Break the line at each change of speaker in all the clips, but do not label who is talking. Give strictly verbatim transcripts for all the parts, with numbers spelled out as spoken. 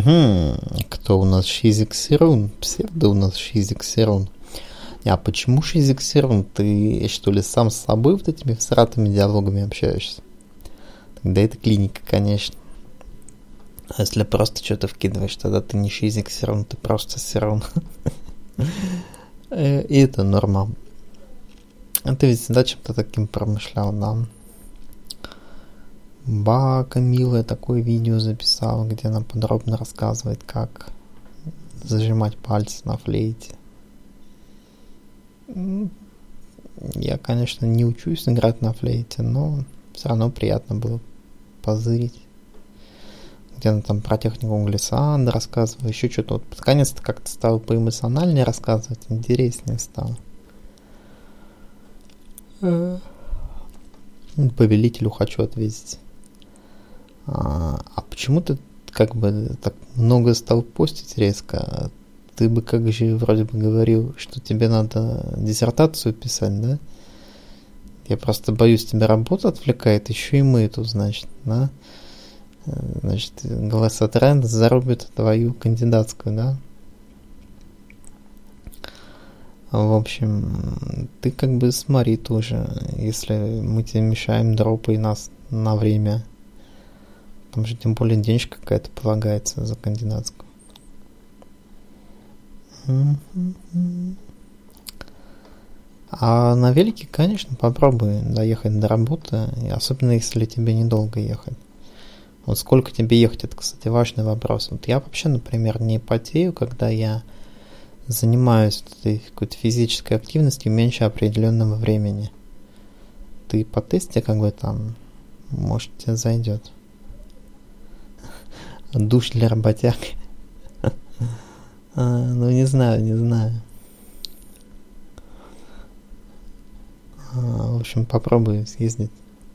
Угу. Кто у нас Шизик Сирун? Псевдо у нас Шизик Сирун. А почему Шизик Сирун? Ты что ли сам с собой вот этими всратыми диалогами общаешься? Тогда это клиника, конечно. А если просто что-то вкидываешь, тогда ты не Шизик Сирун, ты просто Сирун. И это норма. А ты ведь всегда чем-то таким промышлял, да? Ба, Камила такое видео записала, где она подробно рассказывает, как зажимать пальцы на флейте. Я, конечно, не учусь играть на флейте, но все равно приятно было позырить. Где она там про технику глиссанда рассказывала, еще что-то. Вот под конец-то как-то стало поэмоциональнее рассказывать, интереснее стало. Повелителю хочу ответить. А, а почему ты как бы так много стал постить резко? Ты бы как же вроде бы говорил, что тебе надо диссертацию писать, да? Я просто боюсь, тебя работа отвлекает, еще и мы тут, значит, да? Значит, Голосотренд зарубит твою кандидатскую, да? В общем, ты как бы смотри тоже, если мы тебе мешаем, дропай нас на время. Там же тем более денежка какая-то полагается за кандидатскую. А на велике, конечно, попробуй доехать до работы, особенно если тебе недолго ехать. Вот сколько тебе ехать, это, кстати, важный вопрос. Вот я вообще, например, не потею, когда я занимаюсь этой какой-то физической активностью меньше определенного времени. Ты по тесте как бы там, может, тебе зайдет. Душ для работяг. Ну, не знаю, не знаю. В общем, попробую съездить.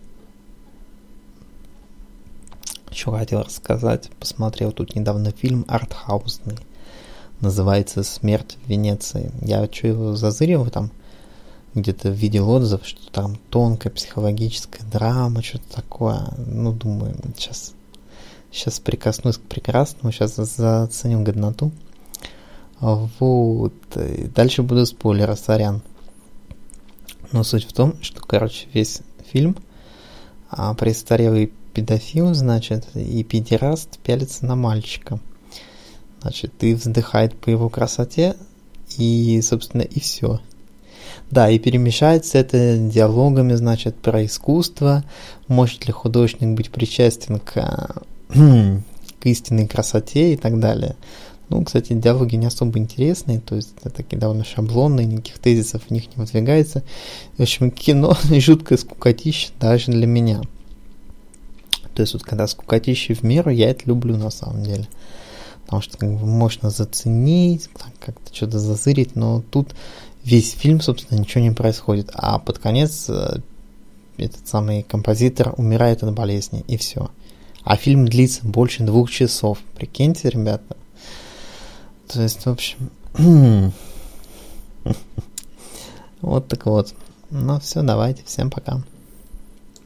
Еще хотел рассказать. Посмотрел тут недавно фильм артхаусный. Называется «Смерть в Венеции». Я что его зазырил, там где-то видел отзыв, что там тонкая психологическая драма, что-то такое. Ну, думаю, сейчас, сейчас прикоснусь к прекрасному, сейчас заценю годноту. Вот. И дальше буду спойлеры, сорян. Но суть в том, что, короче, весь фильм а, престарелый педофил, значит, и педераст пялится на мальчика. Значит, и вздыхает по его красоте, и, собственно, и все. Да, и перемешается это диалогами, значит, про искусство. Может ли художник быть причастен к, к истинной красоте и так далее. Ну, кстати, диалоги не особо интересные, то есть это такие довольно шаблонные, никаких тезисов в них не выдвигается. В общем, кино жуткое скукотище даже для меня. То есть вот когда скукотище в меру, я это люблю на самом деле. Потому что как бы можно заценить, как-то что-то зазырить, но тут весь фильм, собственно, ничего не происходит. А под конец этот самый композитор умирает от болезни, и все. А фильм длится больше двух часов. Прикиньте, ребята. То есть, в общем... Вот так вот. Ну все, давайте, всем пока.